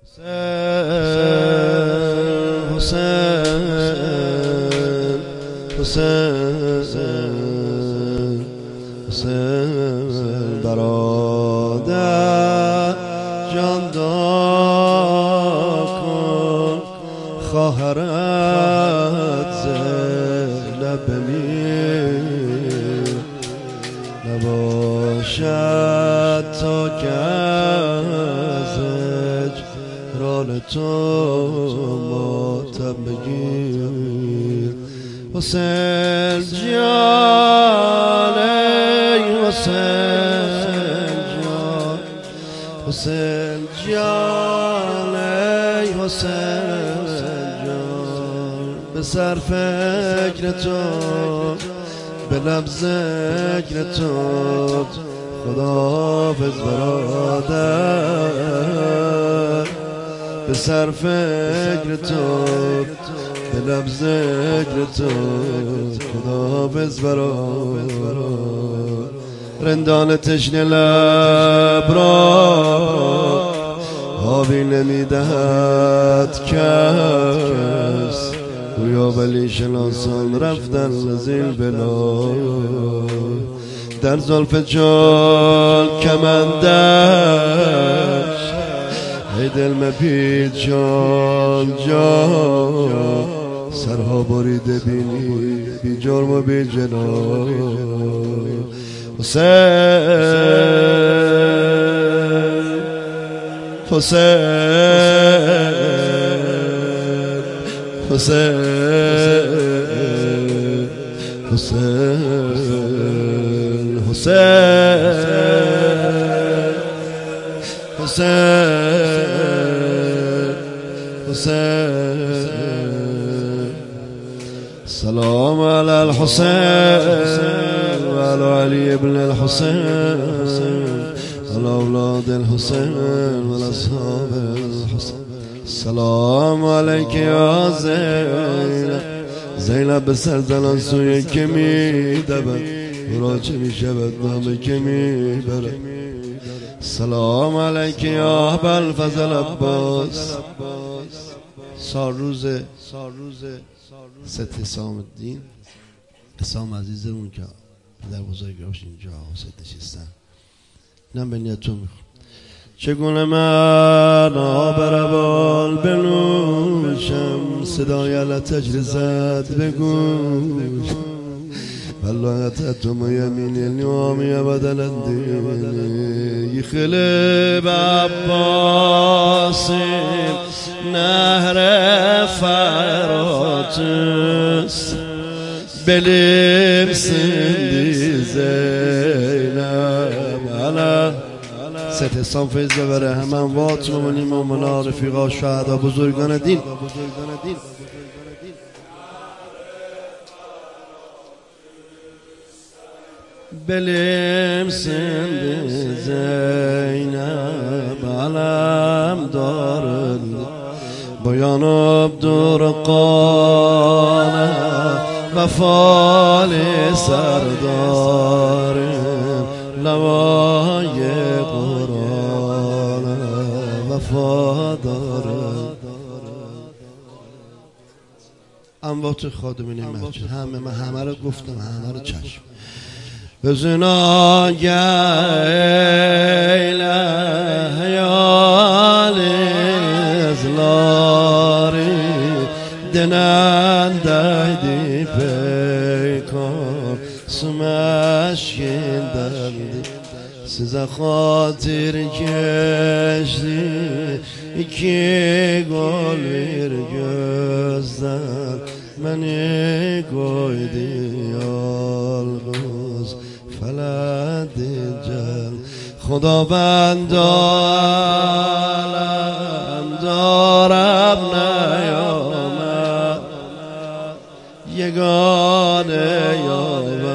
حسین برادر جاندار کن خواهرت زینب بمیر نباشد تا که از اجران تو ماتم بگیر حسین جان ای حسین جان حسین جان ای حسین جان به سر فکر تو به لب ذکر تو خداحافظ برادر به سر فکر تو به لب ذکر تو خداحافظ برادر رندان تشنه لب را آبی نمیدهد کس گویا ولی شناسان رفتن زیر بلا در زلف جان کمندش ای دل مپید جان جان سرها بریده بینی بی جرم و بی جنان حسین حسین حسین حسین حسین سلام علی الحسین و علی علی ابن الحسین علی اولاد الحسین و اصحاب الحسین سلام علیک یا زینب زینب به سرزنان سوی که می دبد برا چه می شود نامه که می برد سلام علیک یا ابوالفضل عباس سالروز ست حسام الدین حسام عزیزمون که پدر بزرگاش اینجا حسین نشستن اینم به نیت تو میخون چگونه من آب روان بنوشم صدای لطج رزد بگوش والله اتتم یمین النوامی بدل الدین یخلب عباس نهر فراتس بلیم سندی زینب علا ست حسام فیض ببره همه وات ممونیم و منا رفیقا شهدا بزرگان دین بلیم سند زینب علم دارد بیانب دور قانه وفال سردار لوای قرآن وفادار اموات خادمین مسجد من همه رو گفتم همه رو چشم بزنا گیله یال ازلاری دنن دایدی پیکار سمشکین دردی سیزه خاطر کشتی iki gol bir gözden beni koydu yalnız فلدجل خداوند عالم دارم نیامد یگانه یاور